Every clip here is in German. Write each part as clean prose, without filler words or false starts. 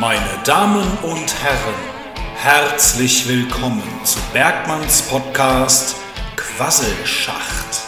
Meine Damen und Herren, herzlich willkommen zu Bergmanns Podcast Quasselschacht.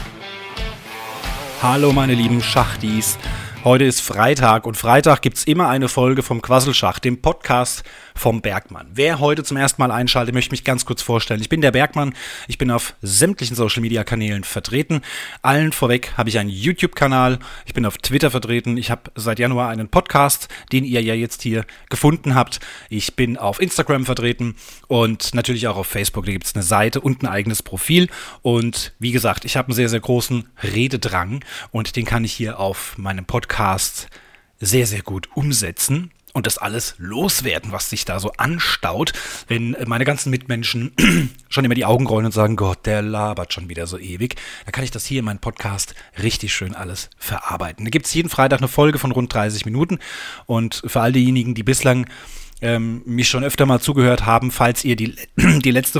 Hallo meine lieben Schachtis, heute ist Freitag und Freitag gibt es immer eine Folge vom Quasselschacht, dem Podcast vom Bergmann. Wer heute zum ersten Mal einschaltet, möchte mich ganz kurz vorstellen. Ich bin der Bergmann, ich bin auf sämtlichen Social-Media-Kanälen vertreten. Allen vorweg habe ich einen YouTube-Kanal, ich bin auf Twitter vertreten, ich habe seit Januar einen Podcast, den ihr ja jetzt hier gefunden habt. Ich bin auf Instagram vertreten und natürlich auch auf Facebook, da gibt es eine Seite und ein eigenes Profil. Und wie gesagt, ich habe einen sehr, sehr großen Rededrang und den kann ich hier auf meinem Podcast sehr, sehr gut umsetzen. Und das alles loswerden, was sich da so anstaut, wenn meine ganzen Mitmenschen schon immer die Augen rollen und sagen, Gott, der labert schon wieder so ewig. Dann kann ich das hier in meinem Podcast richtig schön alles verarbeiten. Da gibt es jeden Freitag eine Folge von rund 30 Minuten. Und für all diejenigen, die bislang mich schon öfter mal zugehört haben, falls ihr die letzte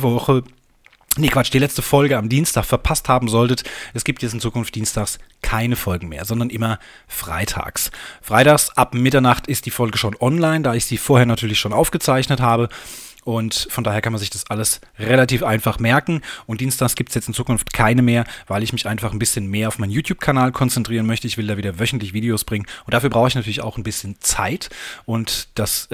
Folge am Dienstag verpasst haben solltet. Es gibt jetzt in Zukunft dienstags keine Folgen mehr, sondern immer freitags. Freitags ab Mitternacht ist die Folge schon online, da ich sie vorher natürlich schon aufgezeichnet habe. Und von daher kann man sich das alles relativ einfach merken. Und dienstags gibt es jetzt in Zukunft keine mehr, weil ich mich einfach ein bisschen mehr auf meinen YouTube-Kanal konzentrieren möchte. Ich will da wieder wöchentlich Videos bringen. Und dafür brauche ich natürlich auch ein bisschen Zeit. Und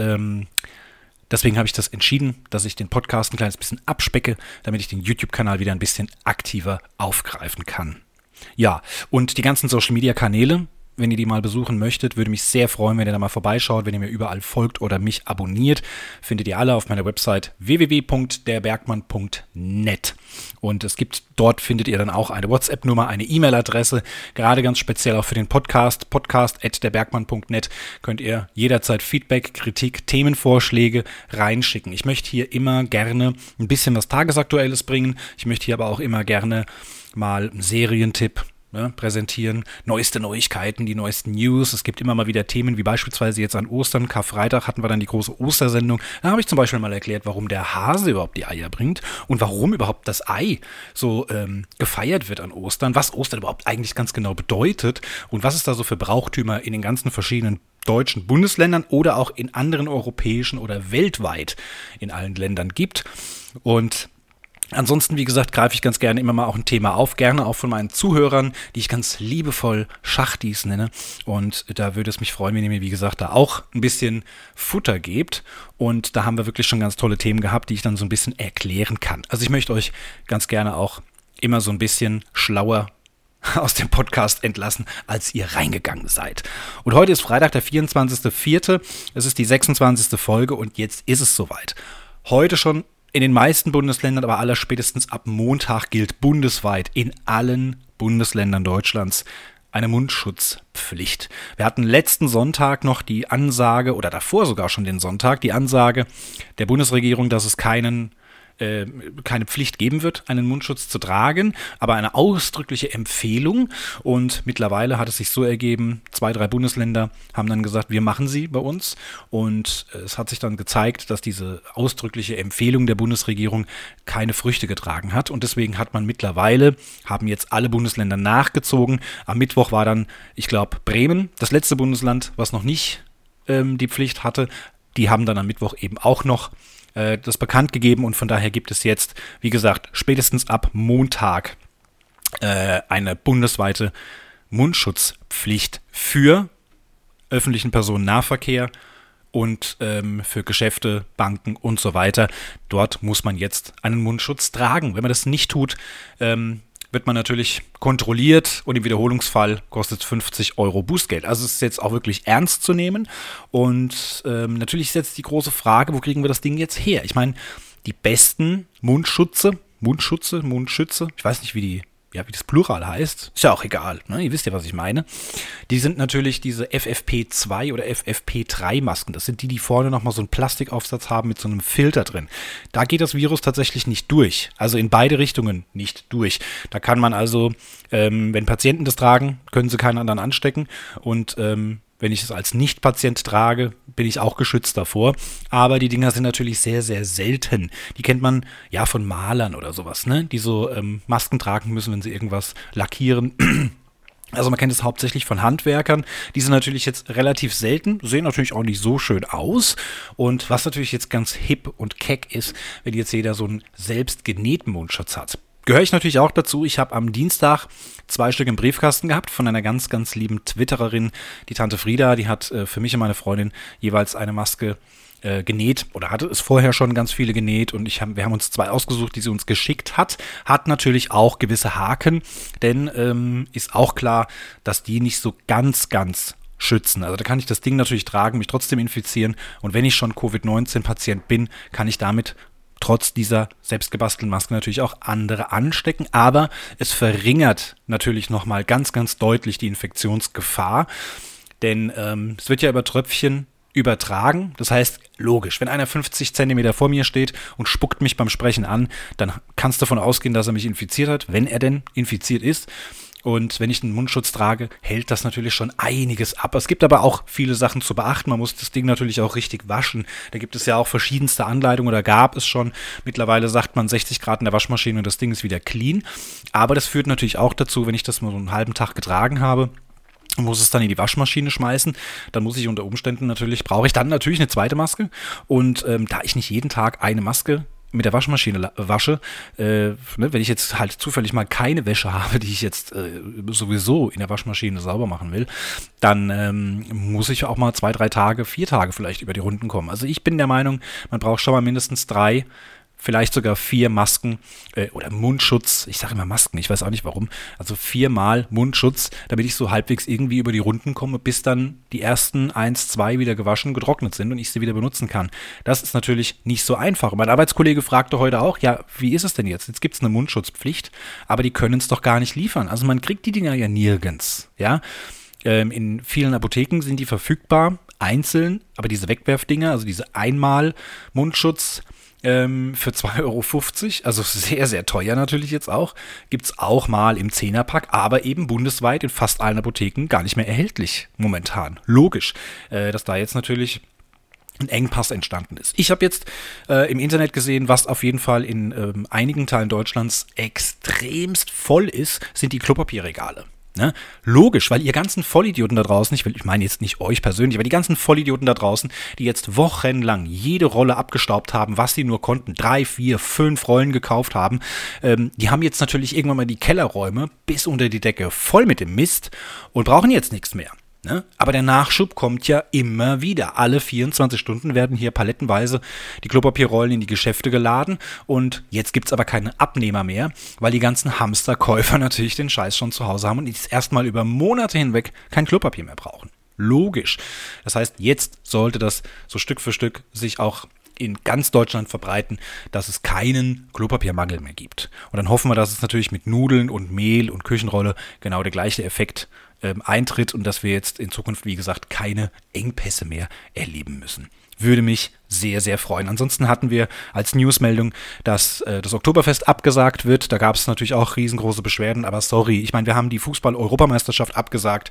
deswegen habe ich das entschieden, dass ich den Podcast ein kleines bisschen abspecke, damit ich den YouTube-Kanal wieder ein bisschen aktiver aufgreifen kann. Ja, und die ganzen Social-Media-Kanäle, wenn ihr die mal besuchen möchtet, würde mich sehr freuen, wenn ihr da mal vorbeischaut, wenn ihr mir überall folgt oder mich abonniert. Findet ihr alle auf meiner Website www.derbergmann.net. Und dort findet ihr dann auch eine WhatsApp-Nummer, eine E-Mail-Adresse, gerade ganz speziell auch für den podcast@derbergmann.net könnt ihr jederzeit Feedback, Kritik, Themenvorschläge reinschicken. Ich möchte hier immer gerne ein bisschen was Tagesaktuelles bringen. Ich möchte hier aber auch immer gerne mal einen Serientipp präsentieren, neueste Neuigkeiten, die neuesten News. Es gibt immer mal wieder Themen, wie beispielsweise jetzt an Ostern, Karfreitag hatten wir dann die große Ostersendung. Da habe ich zum Beispiel mal erklärt, warum der Hase überhaupt die Eier bringt und warum überhaupt das Ei so gefeiert wird an Ostern, was Ostern überhaupt eigentlich ganz genau bedeutet und was es da so für Brauchtümer in den ganzen verschiedenen deutschen Bundesländern oder auch in anderen europäischen oder weltweit in allen Ländern gibt. Und ansonsten, wie gesagt, greife ich ganz gerne immer mal auch ein Thema auf, gerne auch von meinen Zuhörern, die ich ganz liebevoll Schachtis nenne. Und da würde es mich freuen, wenn ihr mir, wie gesagt, da auch ein bisschen Futter gebt. Und da haben wir wirklich schon ganz tolle Themen gehabt, die ich dann so ein bisschen erklären kann. Also ich möchte euch ganz gerne auch immer so ein bisschen schlauer aus dem Podcast entlassen, als ihr reingegangen seid. Und heute ist Freitag, der 24.04. Es ist die 26. Folge und jetzt ist es soweit. Heute schon in den meisten Bundesländern, aber allerspätestens ab Montag gilt bundesweit in allen Bundesländern Deutschlands eine Mundschutzpflicht. Wir hatten letzten Sonntag noch die Ansage, oder davor sogar schon den Sonntag, die Ansage der Bundesregierung, dass es keine Pflicht geben wird, einen Mundschutz zu tragen, aber eine ausdrückliche Empfehlung. Und mittlerweile hat es sich so ergeben, 2, 3 Bundesländer haben dann gesagt, wir machen sie bei uns. Und es hat sich dann gezeigt, dass diese ausdrückliche Empfehlung der Bundesregierung keine Früchte getragen hat. Und deswegen haben jetzt alle Bundesländer nachgezogen. Am Mittwoch war dann, ich glaube, Bremen, das letzte Bundesland, was noch nicht die Pflicht hatte. Die haben dann am Mittwoch eben auch noch das bekannt gegeben und von daher gibt es jetzt, wie gesagt, spätestens ab Montag eine bundesweite Mundschutzpflicht für öffentlichen Personennahverkehr und für Geschäfte, Banken und so weiter. Dort muss man jetzt einen Mundschutz tragen. Wenn man das nicht tut, wird man natürlich kontrolliert und im Wiederholungsfall kostet es 50 € Bußgeld. Also es ist jetzt auch wirklich ernst zu nehmen und natürlich ist jetzt die große Frage, wo kriegen wir das Ding jetzt her? Ich meine, die besten Mundschütze, ich weiß nicht, wie das Plural heißt, ist ja auch egal, ne? Ihr wisst ja, was ich meine. Die sind natürlich diese FFP2 oder FFP3 Masken. Das sind die vorne nochmal so einen Plastikaufsatz haben mit so einem Filter drin. Da geht das Virus tatsächlich nicht durch. Also in beide Richtungen nicht durch. Da kann man also, wenn Patienten das tragen, können sie keinen anderen anstecken und wenn ich es als Nicht-Patient trage, bin ich auch geschützt davor. Aber die Dinger sind natürlich sehr, sehr selten. Die kennt man ja von Malern oder sowas, ne? Die so Masken tragen müssen, wenn sie irgendwas lackieren Also man kennt es hauptsächlich von Handwerkern. Die sind natürlich jetzt relativ selten, sehen natürlich auch nicht so schön aus. Und was natürlich jetzt ganz hip und keck ist, wenn jetzt jeder so einen selbst genähten Mundschutz hat. Gehöre ich natürlich auch dazu. Ich habe am Dienstag 2 Stück im Briefkasten gehabt von einer ganz, ganz lieben Twittererin, die Tante Frieda. Die hat für mich und meine Freundin jeweils eine Maske genäht oder hatte es vorher schon ganz viele genäht und wir haben uns 2 ausgesucht, die sie uns geschickt hat. Hat natürlich auch gewisse Haken, denn ist auch klar, dass die nicht so ganz schützen. Also da kann ich das Ding natürlich tragen, mich trotzdem infizieren und wenn ich schon Covid-19-Patient bin, kann ich damit trotz dieser selbstgebastelten Maske natürlich auch andere anstecken, aber es verringert natürlich nochmal ganz, ganz deutlich die Infektionsgefahr, denn es wird ja über Tröpfchen übertragen. Das heißt, logisch, wenn einer 50 Zentimeter vor mir steht und spuckt mich beim Sprechen an, dann kannst du davon ausgehen, dass er mich infiziert hat, wenn er denn infiziert ist. Und wenn ich einen Mundschutz trage, hält das natürlich schon einiges ab. Es gibt aber auch viele Sachen zu beachten. Man muss das Ding natürlich auch richtig waschen. Da gibt es ja auch verschiedenste Anleitungen oder gab es schon. Mittlerweile sagt man 60 Grad in der Waschmaschine und das Ding ist wieder clean. Aber das führt natürlich auch dazu, wenn ich das mal so einen halben Tag getragen habe, muss es dann in die Waschmaschine schmeißen, dann muss ich unter Umständen brauche ich dann natürlich eine zweite Maske und da ich nicht jeden Tag eine Maske mit der Waschmaschine wasche, wenn ich jetzt halt zufällig mal keine Wäsche habe, die ich jetzt sowieso in der Waschmaschine sauber machen will, dann muss ich auch mal 2, 3 Tage, 4 Tage vielleicht über die Runden kommen. Also ich bin der Meinung, man braucht schon mal mindestens 3, vielleicht sogar 4 Masken oder Mundschutz. Ich sage immer Masken, ich weiß auch nicht warum. Also 4-mal Mundschutz, damit ich so halbwegs irgendwie über die Runden komme, bis dann die ersten 1, 2 wieder gewaschen, getrocknet sind und ich sie wieder benutzen kann. Das ist natürlich nicht so einfach. Und mein Arbeitskollege fragte heute auch, ja, wie ist es denn jetzt? Jetzt gibt es eine Mundschutzpflicht, aber die können es doch gar nicht liefern. Also man kriegt die Dinger ja nirgends. Ja? In vielen Apotheken sind die verfügbar, einzeln, aber diese Wegwerfdinger, also diese Einmal-Mundschutz, für 2,50 €, also sehr, sehr teuer natürlich jetzt auch, gibt es auch mal im 10er-Pack, aber eben bundesweit in fast allen Apotheken gar nicht mehr erhältlich momentan. Logisch, dass da jetzt natürlich ein Engpass entstanden ist. Ich habe jetzt im Internet gesehen, was auf jeden Fall in einigen Teilen Deutschlands extremst voll ist, sind die Klopapierregale. Ne? Logisch, weil ihr ganzen Vollidioten da draußen, ich meine jetzt nicht euch persönlich, aber die ganzen Vollidioten da draußen, die jetzt wochenlang jede Rolle abgestaubt haben, was sie nur konnten, 3, 4, 5 Rollen gekauft haben, die haben jetzt natürlich irgendwann mal die Kellerräume bis unter die Decke voll mit dem Mist und brauchen jetzt nichts mehr. Ne? Aber der Nachschub kommt ja immer wieder. Alle 24 Stunden werden hier palettenweise die Klopapierrollen in die Geschäfte geladen und jetzt gibt es aber keine Abnehmer mehr, weil die ganzen Hamsterkäufer natürlich den Scheiß schon zu Hause haben und jetzt erstmal über Monate hinweg kein Klopapier mehr brauchen. Logisch. Das heißt, jetzt sollte das so Stück für Stück sich auch in ganz Deutschland verbreiten, dass es keinen Klopapiermangel mehr gibt. Und dann hoffen wir, dass es natürlich mit Nudeln und Mehl und Küchenrolle genau der gleiche Effekt eintritt und dass wir jetzt in Zukunft, wie gesagt, keine Engpässe mehr erleben müssen. Würde mich sehr, sehr freuen. Ansonsten hatten wir als Newsmeldung, dass das Oktoberfest abgesagt wird. Da gab es natürlich auch riesengroße Beschwerden, aber sorry, ich meine, wir haben die Fußball-Europameisterschaft abgesagt.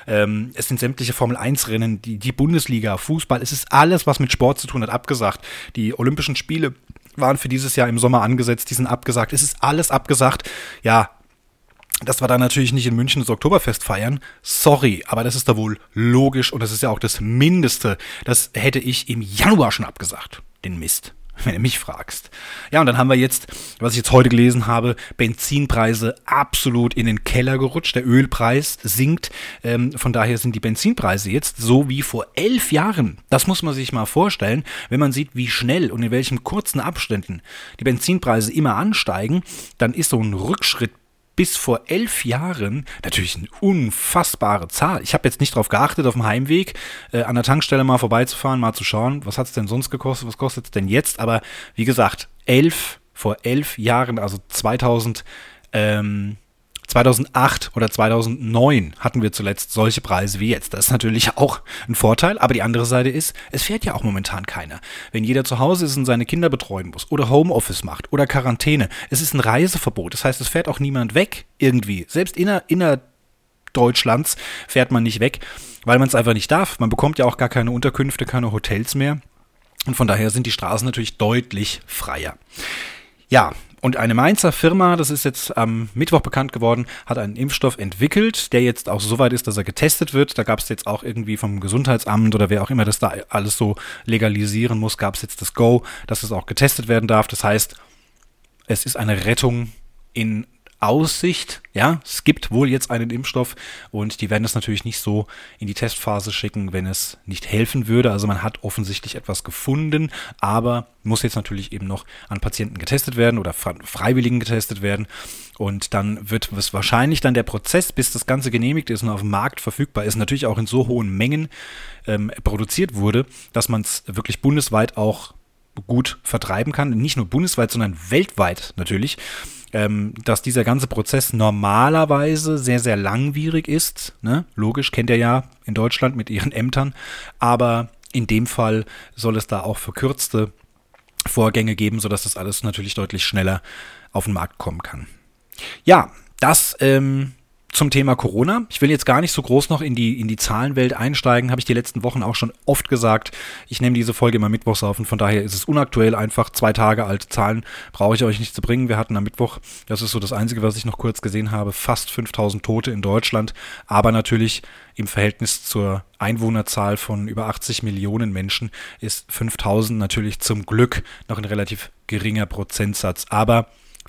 Es sind sämtliche Formel-1-Rennen, die Bundesliga, Fußball, es ist alles, was mit Sport zu tun hat, abgesagt. Die Olympischen Spiele waren für dieses Jahr im Sommer angesetzt, die sind abgesagt. Es ist alles abgesagt. Ja, dass wir da natürlich nicht in München das Oktoberfest feiern, sorry, aber das ist da wohl logisch und das ist ja auch das Mindeste. Das hätte ich im Januar schon abgesagt, den Mist, wenn du mich fragst. Ja, und dann haben wir jetzt, was ich jetzt heute gelesen habe, Benzinpreise absolut in den Keller gerutscht. Der Ölpreis sinkt, von daher sind die Benzinpreise jetzt so wie vor 11 Jahren. Das muss man sich mal vorstellen, wenn man sieht, wie schnell und in welchen kurzen Abständen die Benzinpreise immer ansteigen, dann ist so ein Rückschritt bis vor 11 Jahren natürlich eine unfassbare Zahl. Ich habe jetzt nicht darauf geachtet, auf dem Heimweg an der Tankstelle mal vorbeizufahren, mal zu schauen, was hat es denn sonst gekostet, was kostet es denn jetzt? Aber wie gesagt, vor 11 Jahren, also 2008 oder 2009 hatten wir zuletzt solche Preise wie jetzt. Das ist natürlich auch ein Vorteil, aber die andere Seite ist, es fährt ja auch momentan keiner. Wenn jeder zu Hause ist und seine Kinder betreuen muss oder Homeoffice macht oder Quarantäne, es ist ein Reiseverbot. Das heißt, es fährt auch niemand weg irgendwie. Selbst innerdeutschlands fährt man nicht weg, weil man es einfach nicht darf. Man bekommt ja auch gar keine Unterkünfte, keine Hotels mehr und von daher sind die Straßen natürlich deutlich freier. Ja, und eine Mainzer Firma, das ist jetzt am Mittwoch bekannt geworden, hat einen Impfstoff entwickelt, der jetzt auch so weit ist, dass er getestet wird. Da gab es jetzt auch irgendwie vom Gesundheitsamt oder wer auch immer das da alles so legalisieren muss, gab es jetzt das Go, dass es auch getestet werden darf. Das heißt, es ist eine Rettung in Aussicht, ja, es gibt wohl jetzt einen Impfstoff und die werden es natürlich nicht so in die Testphase schicken, wenn es nicht helfen würde. Also man hat offensichtlich etwas gefunden, aber muss jetzt natürlich eben noch an Patienten getestet werden oder Freiwilligen getestet werden und dann wird es wahrscheinlich dann der Prozess, bis das Ganze genehmigt ist und auf dem Markt verfügbar ist, natürlich auch in so hohen Mengen produziert wurde, dass man es wirklich bundesweit auch gut vertreiben kann. Nicht nur bundesweit, sondern weltweit natürlich. Dass dieser ganze Prozess normalerweise sehr, sehr langwierig ist. Ne? Logisch, kennt ihr ja in Deutschland mit ihren Ämtern. Aber in dem Fall soll es da auch verkürzte Vorgänge geben, sodass das alles natürlich deutlich schneller auf den Markt kommen kann. Ja, das zum Thema Corona. Ich will jetzt gar nicht so groß noch in die Zahlenwelt einsteigen, habe ich die letzten Wochen auch schon oft gesagt. Ich nehme diese Folge immer mittwochs auf und von daher ist es unaktuell, einfach 2 Tage alte Zahlen brauche ich euch nicht zu bringen. Wir hatten am Mittwoch, das ist so das Einzige, was ich noch kurz gesehen habe, fast 5000 Tote in Deutschland, aber natürlich im Verhältnis zur Einwohnerzahl von über 80 Millionen Menschen ist 5000 natürlich zum Glück noch ein relativ geringer Prozentsatz, aber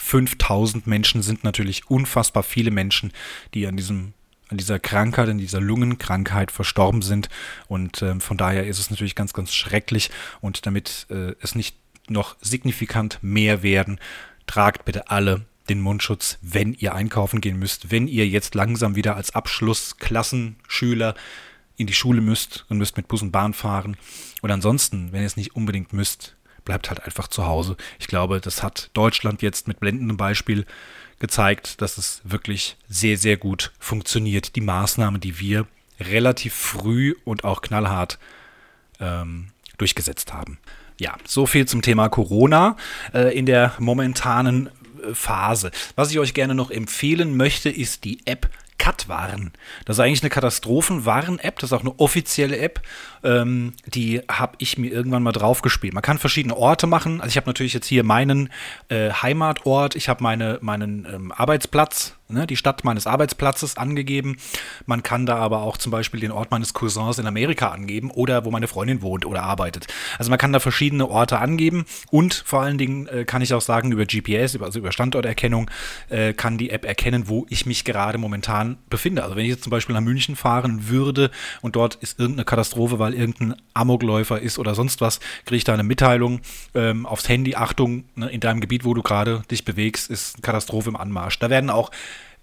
5000 Menschen sind natürlich unfassbar viele Menschen, die an dieser Krankheit, an dieser Lungenkrankheit verstorben sind. Und von daher ist es natürlich ganz, ganz schrecklich. Und damit es nicht noch signifikant mehr werden, tragt bitte alle den Mundschutz, wenn ihr einkaufen gehen müsst, wenn ihr jetzt langsam wieder als Abschlussklassenschüler in die Schule müsst und müsst mit Bus und Bahn fahren. Und ansonsten, wenn ihr es nicht unbedingt müsst, bleibt halt einfach zu Hause. Ich glaube, das hat Deutschland jetzt mit blendendem Beispiel gezeigt, dass es wirklich sehr, sehr gut funktioniert. Die Maßnahmen, die wir relativ früh und auch knallhart durchgesetzt haben. Ja, so viel zum Thema Corona in der momentanen Phase. Was ich euch gerne noch empfehlen möchte, ist die App Katwarn. Das ist eigentlich eine Katastrophenwarn-App, das ist auch eine offizielle App, die habe ich mir irgendwann mal draufgespielt. Man kann verschiedene Orte machen, also ich habe natürlich jetzt hier meinen Heimatort, ich habe meinen Arbeitsplatz, ne, die Stadt meines Arbeitsplatzes angegeben. Man kann da aber auch zum Beispiel den Ort meines Cousins in Amerika angeben oder wo meine Freundin wohnt oder arbeitet. Also man kann da verschiedene Orte angeben und vor allen Dingen kann ich auch sagen, über GPS, also über Standorterkennung, kann die App erkennen, wo ich mich gerade momentan befinde. Also wenn ich jetzt zum Beispiel nach München fahren würde und dort ist irgendeine Katastrophe, weil irgendein Amokläufer ist oder sonst was, kriege ich da eine Mitteilung aufs Handy, Achtung, ne, in deinem Gebiet, wo du gerade dich bewegst, ist eine Katastrophe im Anmarsch. Da werden auch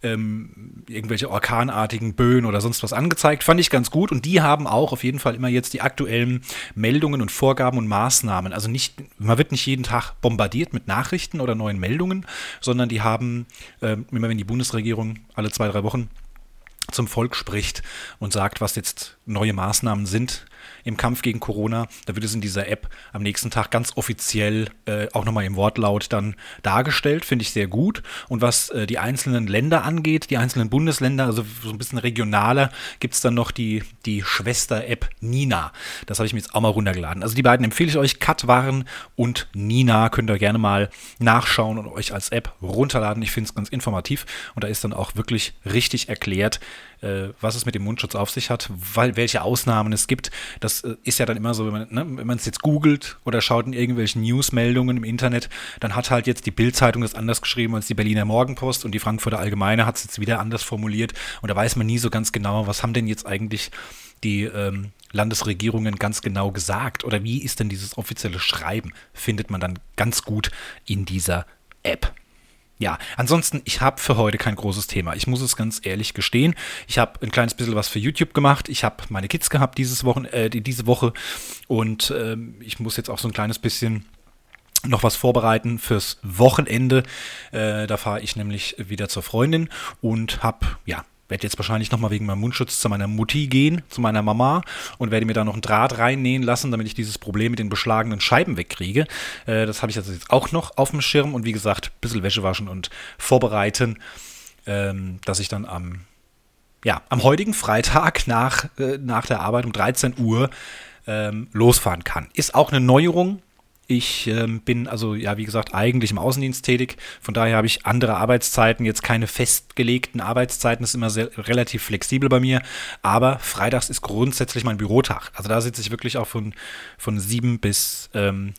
irgendwelche orkanartigen Böen oder sonst was angezeigt. Fand ich ganz gut und die haben auch auf jeden Fall immer jetzt die aktuellen Meldungen und Vorgaben und Maßnahmen. Also man wird nicht jeden Tag bombardiert mit Nachrichten oder neuen Meldungen, sondern die haben, immer wenn die Bundesregierung alle 2-3 Wochen zum Volk spricht und sagt, was jetzt neue Maßnahmen sind im Kampf gegen Corona, da wird es in dieser App am nächsten Tag ganz offiziell auch nochmal im Wortlaut dann dargestellt, finde ich sehr gut. Und was die einzelnen Länder angeht, die einzelnen Bundesländer, also so ein bisschen regionaler, gibt es dann noch die Schwester-App Nina. Das habe ich mir jetzt auch mal runtergeladen. Also die beiden empfehle ich euch, Katwarn und Nina, könnt ihr gerne mal nachschauen und euch als App runterladen. Ich finde es ganz informativ und da ist dann auch wirklich richtig erklärt, was es mit dem Mundschutz auf sich hat, welche Ausnahmen es gibt. Das ist ja dann immer so, wenn man es jetzt googelt oder schaut in irgendwelchen Newsmeldungen im Internet, dann hat halt jetzt die Bild-Zeitung das anders geschrieben als die Berliner Morgenpost und die Frankfurter Allgemeine hat es jetzt wieder anders formuliert und da weiß man nie so ganz genau, was haben denn jetzt eigentlich die Landesregierungen ganz genau gesagt oder wie ist denn dieses offizielle Schreiben, findet man dann ganz gut in dieser App. Ja, ansonsten, ich habe für heute kein großes Thema. Ich muss es ganz ehrlich gestehen. Ich habe ein kleines bisschen was für YouTube gemacht. Ich habe meine Kids gehabt diese Woche und ich muss jetzt auch so ein kleines bisschen noch was vorbereiten fürs Wochenende. Da fahre ich nämlich wieder zur Freundin und werde jetzt wahrscheinlich nochmal wegen meinem Mundschutz zu meiner Mutti gehen, zu meiner Mama und werde mir da noch einen Draht reinnähen lassen, damit ich dieses Problem mit den beschlagenen Scheiben wegkriege. Das habe ich also jetzt auch noch auf dem Schirm und wie gesagt, ein bisschen Wäsche waschen und vorbereiten, dass ich dann am heutigen Freitag nach der Arbeit um 13 Uhr losfahren kann. Ist auch eine Neuerung Ich bin also, ja, wie gesagt, eigentlich im Außendienst tätig. Von daher habe ich andere Arbeitszeiten, jetzt keine festgelegten Arbeitszeiten. Das ist immer relativ flexibel bei mir. Aber freitags ist grundsätzlich mein Bürotag. Also da sitze ich wirklich auch von 7 bis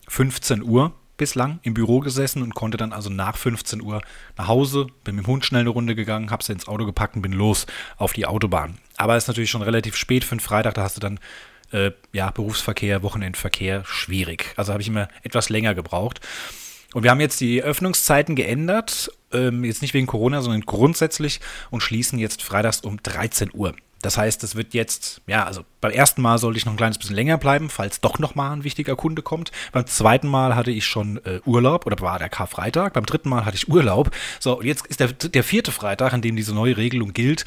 15 Uhr bislang im Büro gesessen und konnte dann also nach 15 Uhr nach Hause, bin mit dem Hund schnell eine Runde gegangen, habe sie ins Auto gepackt und bin los auf die Autobahn. Aber es ist natürlich schon relativ spät für einen Freitag, da hast du dann Berufsverkehr, Wochenendverkehr, schwierig. Also habe ich immer etwas länger gebraucht. Und wir haben jetzt die Öffnungszeiten geändert, jetzt nicht wegen Corona, sondern grundsätzlich und schließen jetzt freitags um 13 Uhr. Das heißt, es wird jetzt, also beim ersten Mal sollte ich noch ein kleines bisschen länger bleiben, falls doch nochmal ein wichtiger Kunde kommt. Beim zweiten Mal hatte ich schon Urlaub oder war der Karfreitag. Beim dritten Mal hatte ich Urlaub. So, und jetzt ist der vierte Freitag, an dem diese neue Regelung gilt.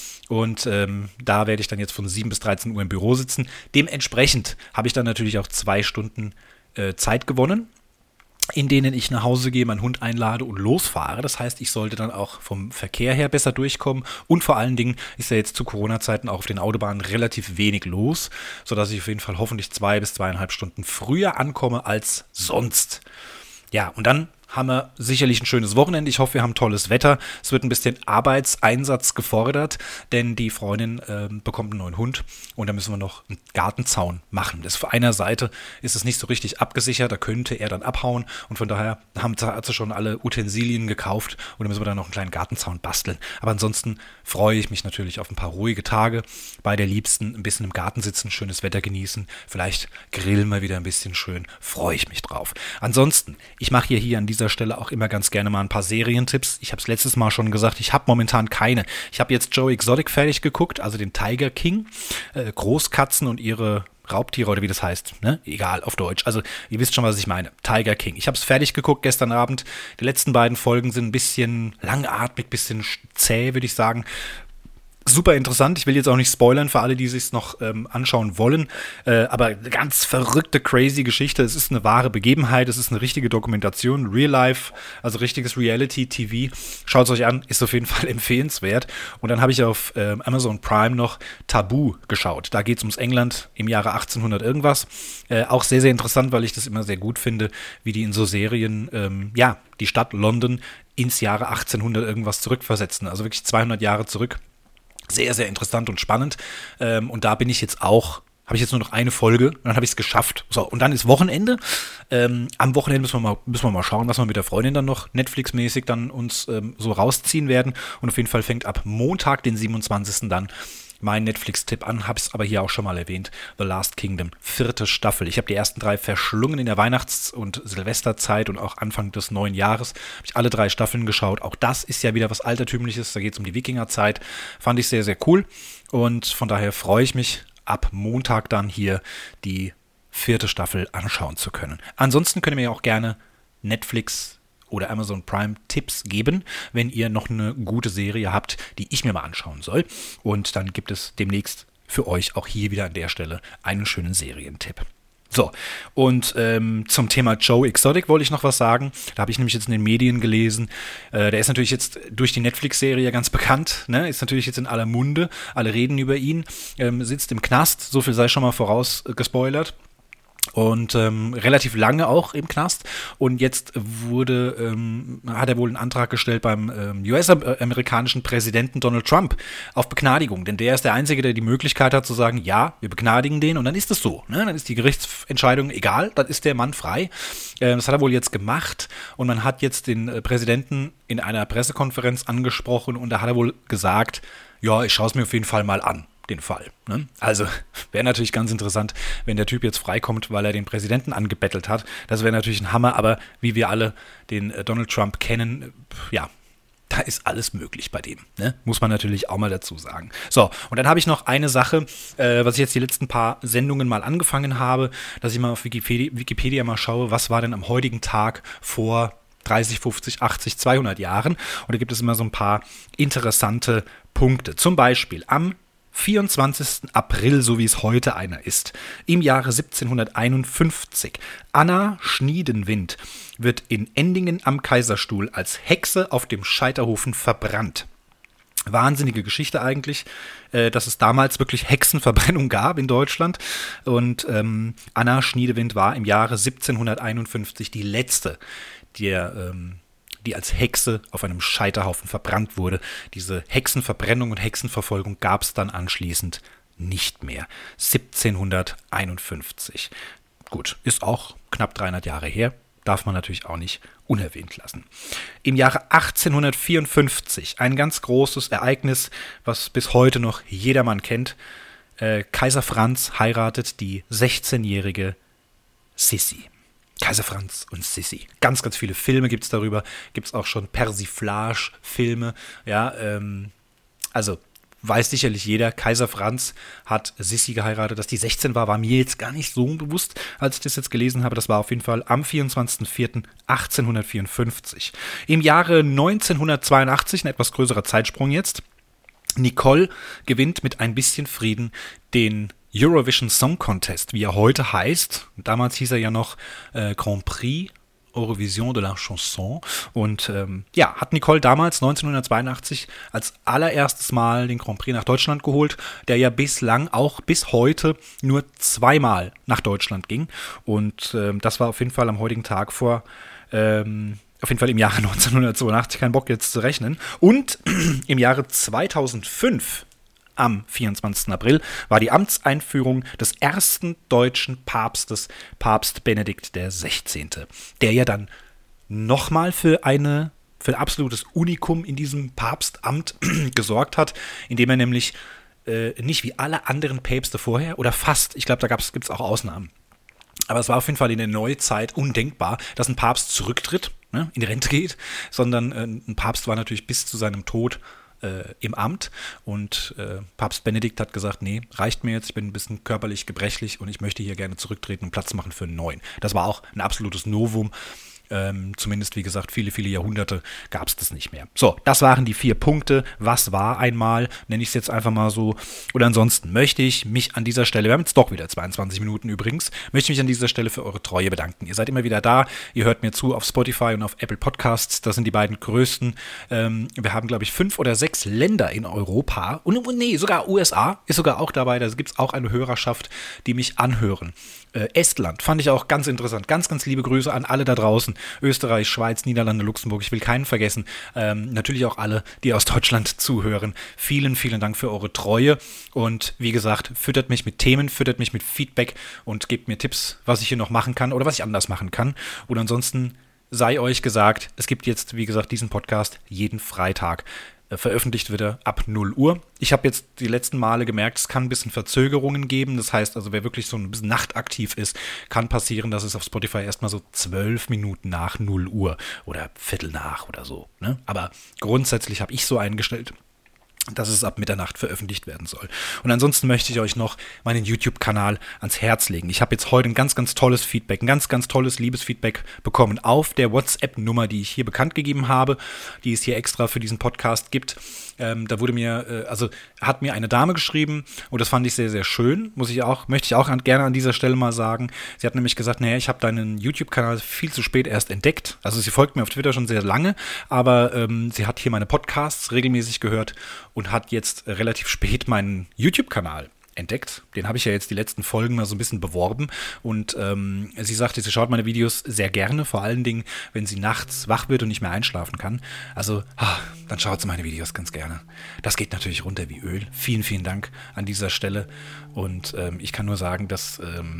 Und da werde ich dann jetzt von 7 bis 13 Uhr im Büro sitzen. Dementsprechend habe ich dann natürlich auch 2 Stunden Zeit gewonnen, in denen ich nach Hause gehe, meinen Hund einlade und losfahre. Das heißt, ich sollte dann auch vom Verkehr her besser durchkommen. Und vor allen Dingen ist ja jetzt zu Corona-Zeiten auch auf den Autobahnen relativ wenig los, sodass ich auf jeden Fall hoffentlich 2 bis 2,5 Stunden früher ankomme als sonst. Ja, und dann haben wir sicherlich ein schönes Wochenende. Ich hoffe, wir haben tolles Wetter. Es wird ein bisschen Arbeitseinsatz gefordert, denn die Freundin bekommt einen neuen Hund und da müssen wir noch einen Gartenzaun machen. Das auf einer Seite ist es nicht so richtig abgesichert, da könnte er dann abhauen und von daher hat sie schon alle Utensilien gekauft und da müssen wir dann noch einen kleinen Gartenzaun basteln. Aber ansonsten freue ich mich natürlich auf ein paar ruhige Tage bei der Liebsten, ein bisschen im Garten sitzen, schönes Wetter genießen, vielleicht grillen wir wieder ein bisschen schön, freue ich mich drauf. Ansonsten, ich mache hier an dieser Stelle auch immer ganz gerne mal ein paar Serientipps. Ich habe es letztes Mal schon gesagt, ich habe momentan keine. Ich habe jetzt Joe Exotic fertig geguckt, also den Tiger King, Großkatzen und ihre Raubtiere oder wie das heißt, ne? Egal, auf Deutsch. Also ihr wisst schon, was ich meine. Tiger King. Ich habe es fertig geguckt gestern Abend. Die letzten beiden Folgen sind ein bisschen langatmig, ein bisschen zäh, würde ich sagen. Super interessant. Ich will jetzt auch nicht spoilern für alle, die sich es noch anschauen wollen. Aber eine ganz verrückte, crazy Geschichte. Es ist eine wahre Begebenheit. Es ist eine richtige Dokumentation. Real Life, also richtiges Reality-TV. Schaut es euch an. Ist auf jeden Fall empfehlenswert. Und dann habe ich auf Amazon Prime noch Tabu geschaut. Da geht es ums England im Jahre 1800 irgendwas. Auch sehr, sehr interessant, weil ich das immer sehr gut finde, wie die in so Serien, die Stadt London ins Jahre 1800 irgendwas zurückversetzen. Also wirklich 200 Jahre zurück. Sehr, sehr interessant und spannend. Und da bin ich jetzt auch, habe ich jetzt nur noch eine Folge und dann habe ich es geschafft. So, und dann ist Wochenende. Am Wochenende müssen wir mal schauen, was wir mit der Freundin dann noch Netflix-mäßig dann uns so rausziehen werden. Und auf jeden Fall fängt ab Montag, den 27. dann mein Netflix-Tipp an, habe es aber hier auch schon mal erwähnt, The Last Kingdom, 4. Staffel. Ich habe die ersten 3 verschlungen in der Weihnachts- und Silvesterzeit und auch Anfang des neuen Jahres. Habe ich alle 3 Staffeln geschaut. Auch das ist ja wieder was Altertümliches, da geht es um die Wikingerzeit. Fand ich sehr, sehr cool und von daher freue ich mich, ab Montag dann hier die 4. Staffel anschauen zu können. Ansonsten könnt ihr mir auch gerne Netflix oder Amazon Prime Tipps geben, wenn ihr noch eine gute Serie habt, die ich mir mal anschauen soll. Und dann gibt es demnächst für euch auch hier wieder an der Stelle einen schönen Serientipp. So, und zum Thema Joe Exotic wollte ich noch was sagen. Da habe ich nämlich jetzt in den Medien gelesen. Der ist natürlich jetzt durch die Netflix-Serie ganz bekannt, ne? Ist natürlich jetzt in aller Munde. Alle reden über ihn. Sitzt im Knast, so viel sei schon mal voraus gespoilert. Und relativ lange auch im Knast. Und jetzt hat er wohl einen Antrag gestellt beim US-amerikanischen Präsidenten Donald Trump auf Begnadigung. Denn der ist der Einzige, der die Möglichkeit hat zu sagen, ja, wir begnadigen den und dann ist es so. Ne? Dann ist die Gerichtsentscheidung egal, dann ist der Mann frei. Das hat er wohl jetzt gemacht. Und man hat jetzt den Präsidenten in einer Pressekonferenz angesprochen und da hat er wohl gesagt, ja, ich schaue es mir auf jeden Fall mal an. Den Fall. Ne? Also wäre natürlich ganz interessant, wenn der Typ jetzt freikommt, weil er den Präsidenten angebettelt hat. Das wäre natürlich ein Hammer, aber wie wir alle den Donald Trump kennen, ja, da ist alles möglich bei dem. Ne? Muss man natürlich auch mal dazu sagen. So, und dann habe ich noch eine Sache, was ich jetzt die letzten paar Sendungen mal angefangen habe, dass ich mal auf Wikipedia mal schaue, was war denn am heutigen Tag vor 30, 50, 80, 200 Jahren. Und da gibt es immer so ein paar interessante Punkte. Zum Beispiel am 24. April, so wie es heute einer ist, im Jahre 1751. Anna Schniedenwind wird in Endingen am Kaiserstuhl als Hexe auf dem Scheiterhaufen verbrannt. Wahnsinnige Geschichte eigentlich, dass es damals wirklich Hexenverbrennung gab in Deutschland. Und Anna Schniedewind war im Jahre 1751 die letzte, die als Hexe auf einem Scheiterhaufen verbrannt wurde. Diese Hexenverbrennung und Hexenverfolgung gab es dann anschließend nicht mehr. 1751. Gut, ist auch knapp 300 Jahre her. Darf man natürlich auch nicht unerwähnt lassen. Im Jahre 1854, ein ganz großes Ereignis, was bis heute noch jedermann kennt. Kaiser Franz heiratet die 16-jährige Sissi. Kaiser Franz und Sissi. Ganz, ganz viele Filme gibt es darüber. Gibt es auch schon Persiflage-Filme. Ja, also weiß sicherlich jeder, Kaiser Franz hat Sissi geheiratet. Dass die 16 war mir jetzt gar nicht so bewusst, als ich das jetzt gelesen habe. Das war auf jeden Fall am 24.04.1854. Im Jahre 1982, ein etwas größerer Zeitsprung jetzt, Nicole gewinnt mit ein bisschen Frieden den Eurovision Song Contest, wie er heute heißt. Damals hieß er ja noch Grand Prix Eurovision de la Chanson. Und hat Nicole damals 1982 als allererstes Mal den Grand Prix nach Deutschland geholt, der ja bislang auch bis heute nur 2-mal nach Deutschland ging. Und das war auf jeden Fall am heutigen Tag auf jeden Fall im Jahre 1982, kein Bock jetzt zu rechnen. Und im Jahre 2005, am 24. April, war die Amtseinführung des ersten deutschen Papstes, Papst Benedikt XVI., der ja dann nochmal für ein absolutes Unikum in diesem Papstamt gesorgt hat, indem er nämlich nicht wie alle anderen Päpste vorher, oder fast, ich glaube, da gibt es auch Ausnahmen, aber es war auf jeden Fall in der Neuzeit undenkbar, dass ein Papst zurücktritt, in die Rente geht, sondern ein Papst war natürlich bis zu seinem Tod im Amt, und Papst Benedikt hat gesagt, nee, reicht mir jetzt, ich bin ein bisschen körperlich gebrechlich und ich möchte hier gerne zurücktreten und Platz machen für einen neuen. Das war auch ein absolutes Novum. Zumindest, wie gesagt, viele, viele Jahrhunderte gab es das nicht mehr. So, das waren die 4 Punkte. Was war einmal, nenne ich es jetzt einfach mal so. Oder ansonsten möchte ich mich an dieser Stelle, wir haben jetzt doch wieder 22 Minuten übrigens, möchte mich an dieser Stelle für eure Treue bedanken. Ihr seid immer wieder da, ihr hört mir zu auf Spotify und auf Apple Podcasts, das sind die beiden größten. Wir haben, glaube ich, 5 oder 6 Länder in Europa und sogar USA ist sogar auch dabei, da gibt es auch eine Hörerschaft, die mich anhören. Estland fand ich auch ganz interessant. Ganz, ganz liebe Grüße an alle da draußen. Österreich, Schweiz, Niederlande, Luxemburg. Ich will keinen vergessen. Natürlich auch alle, die aus Deutschland zuhören. Vielen, vielen Dank für eure Treue. Und wie gesagt, füttert mich mit Themen, füttert mich mit Feedback und gebt mir Tipps, was ich hier noch machen kann oder was ich anders machen kann. Und ansonsten sei euch gesagt, es gibt jetzt, wie gesagt, diesen Podcast jeden Freitag. Veröffentlicht wird er ab 0 Uhr. Ich habe jetzt die letzten Male gemerkt, es kann ein bisschen Verzögerungen geben. Das heißt also, wer wirklich so ein bisschen nachtaktiv ist, kann passieren, dass es auf Spotify erstmal so 12 Minuten nach 0 Uhr oder Viertel nach oder so. Ne? Aber grundsätzlich habe ich so eingestellt, dass es ab Mitternacht veröffentlicht werden soll. Und ansonsten möchte ich euch noch meinen YouTube-Kanal ans Herz legen. Ich habe jetzt heute ein ganz, ganz tolles Feedback, ein ganz, ganz tolles Liebesfeedback bekommen auf der WhatsApp-Nummer, die ich hier bekannt gegeben habe, die es hier extra für diesen Podcast gibt. Da wurde mir, hat mir eine Dame geschrieben und das fand ich sehr, sehr schön, möchte ich auch gerne an dieser Stelle mal sagen. Sie hat nämlich gesagt, naja, ich habe deinen YouTube-Kanal viel zu spät erst entdeckt. Also sie folgt mir auf Twitter schon sehr lange, aber sie hat hier meine Podcasts regelmäßig gehört und hat jetzt relativ spät meinen YouTube-Kanal entdeckt. Den habe ich ja jetzt die letzten Folgen mal so ein bisschen beworben und sie sagte, sie schaut meine Videos sehr gerne, vor allen Dingen, wenn sie nachts wach wird und nicht mehr einschlafen kann. Also, dann schaut sie meine Videos ganz gerne. Das geht natürlich runter wie Öl. Vielen, vielen Dank an dieser Stelle und ich kann nur sagen, dass,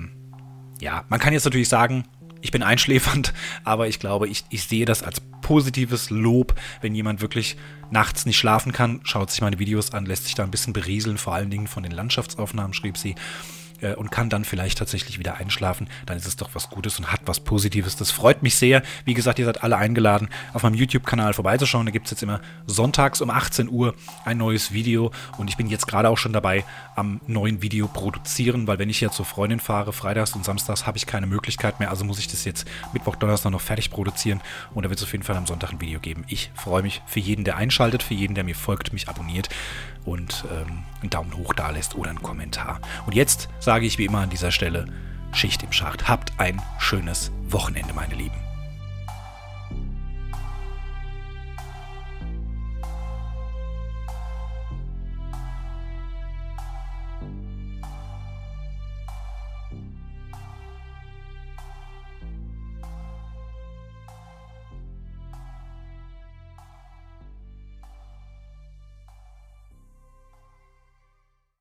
man kann jetzt natürlich sagen, ich bin einschläfernd, aber ich glaube, ich sehe das als positives Lob, wenn jemand wirklich nachts nicht schlafen kann, schaut sich meine Videos an, lässt sich da ein bisschen berieseln, vor allen Dingen von den Landschaftsaufnahmen, schrieb sie, und kann dann vielleicht tatsächlich wieder einschlafen, dann ist es doch was Gutes und hat was Positives. Das freut mich sehr. Wie gesagt, ihr seid alle eingeladen, auf meinem YouTube-Kanal vorbeizuschauen. Da gibt es jetzt immer sonntags um 18 Uhr ein neues Video und ich bin jetzt gerade auch schon dabei, am neuen Video produzieren, weil wenn ich jetzt zur Freundin fahre, freitags und samstags, habe ich keine Möglichkeit mehr, also muss ich das jetzt Mittwoch, Donnerstag noch fertig produzieren und da wird es auf jeden Fall am Sonntag ein Video geben. Ich freue mich für jeden, der einschaltet, für jeden, der mir folgt, mich abonniert und einen Daumen hoch da lässt oder einen Kommentar. Und jetzt sage ich wie immer an dieser Stelle, Schicht im Schacht. Habt ein schönes Wochenende, meine Lieben.